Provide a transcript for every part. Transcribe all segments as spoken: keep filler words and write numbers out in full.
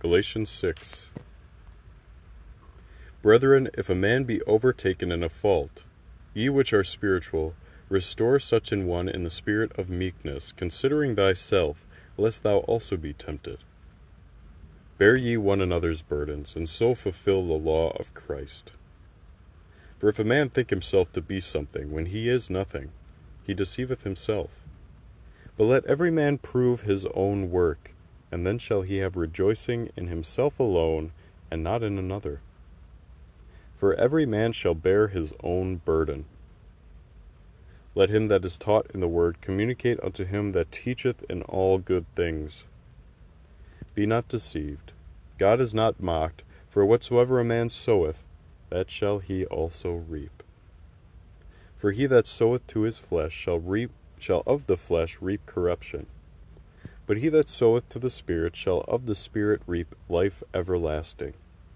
Galatians six. Brethren, if a man be overtaken in a fault, ye which are spiritual, restore such an one in the spirit of meekness, considering thyself, lest thou also be tempted. Bear ye one another's burdens, and so fulfill the law of Christ. For if a man think himself to be something, when he is nothing, he deceiveth himself. But let every man prove his own work, and then shall he have rejoicing in himself alone, and not in another. For every man shall bear his own burden. Let him that is taught in the word communicate unto him that teacheth in all good things. Be not deceived. God is not mocked, for whatsoever a man soweth, that shall he also reap. For he that soweth to his flesh shall reap shall of the flesh reap corruption. But he that soweth to the Spirit shall of the Spirit reap life everlasting.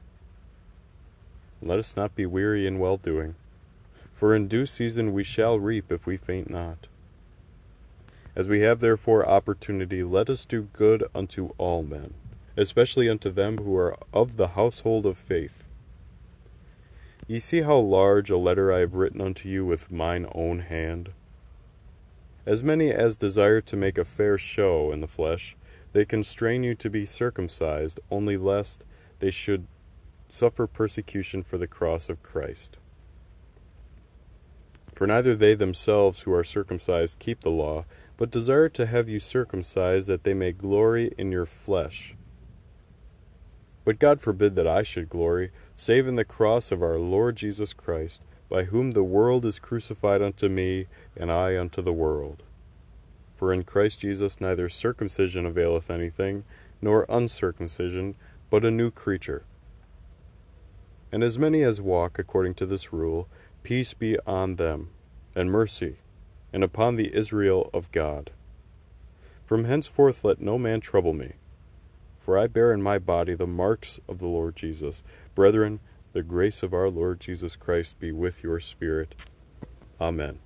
Let us not be weary in well-doing, for in due season we shall reap if we faint not. As we have therefore opportunity, let us do good unto all men, especially unto them who are of the household of faith. Ye see how large a letter I have written unto you with mine own hand. As many as desire to make a fair show in the flesh, they constrain you to be circumcised, only lest they should suffer persecution for the cross of Christ. For neither they themselves who are circumcised keep the law, but desire to have you circumcised, that they may glory in your flesh. But God forbid that I should glory, save in the cross of our Lord Jesus Christ, by whom the world is crucified unto me, and I unto the world. For in Christ Jesus neither circumcision availeth anything, nor uncircumcision, but a new creature. And as many as walk according to this rule, peace be on them, and mercy, and upon the Israel of God. From henceforth let no man trouble me, for I bear in my body the marks of the Lord Jesus. Brethren, the grace of our Lord Jesus Christ be with your spirit. Amen.